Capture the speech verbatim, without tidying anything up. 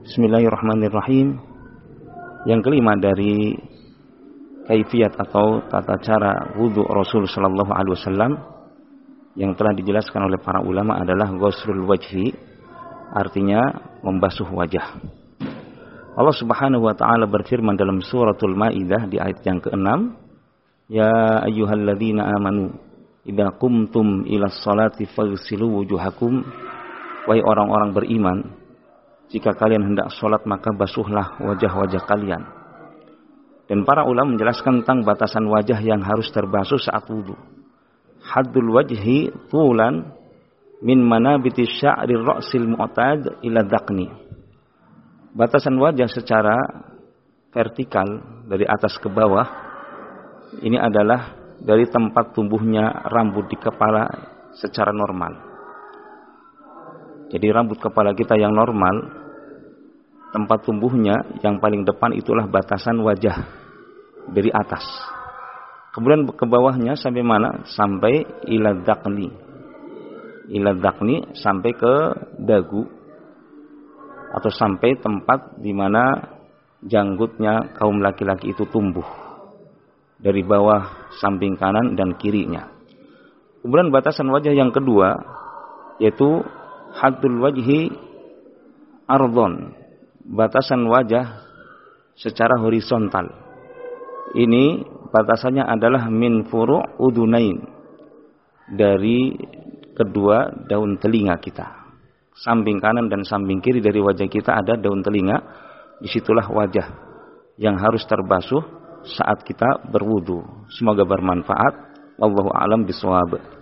Bismillahirrahmanirrahim. Yang kelima dari kaifiyat atau tata cara wudu Rasul sallallahu alaihi wasallam yang telah dijelaskan oleh para ulama adalah ghuslul wajhi, artinya membasuh wajah. Allah Subhanahu wa taala berfirman dalam suratul Maidah di ayat yang keenam, ya ayyuhalladzina amanu idza qumtum ilas salati faghsilu wujuhakum, wahai orang-orang beriman, jika kalian hendak sholat maka basuhlah wajah-wajah kalian. Dan para ulama menjelaskan tentang batasan wajah yang harus terbasuh saat wudu. Haddul wajhi tulan min manabiti sya'ri ra'sil mu'tad ila dhaqni. Batasan wajah secara vertikal dari atas ke bawah ini adalah dari tempat tumbuhnya rambut di kepala secara normal. Jadi rambut kepala kita yang normal, tempat tumbuhnya yang paling depan itulah batasan wajah dari atas. Kemudian ke bawahnya sampai mana? Sampai ila dhaqni. Ila dhaqni sampai ke dagu atau sampai tempat di mana janggutnya kaum laki-laki itu tumbuh. Dari bawah samping kanan dan kirinya. Kemudian batasan wajah yang kedua yaitu haddul wajhi ardhon, batasan wajah secara horizontal. Ini batasannya adalah min furu' udunain, dari kedua daun telinga kita. Samping kanan dan samping kiri dari wajah kita ada daun telinga. Disitulah wajah yang harus terbasuh saat kita berwudu. Semoga bermanfaat. Wallahu a'lam bishawab.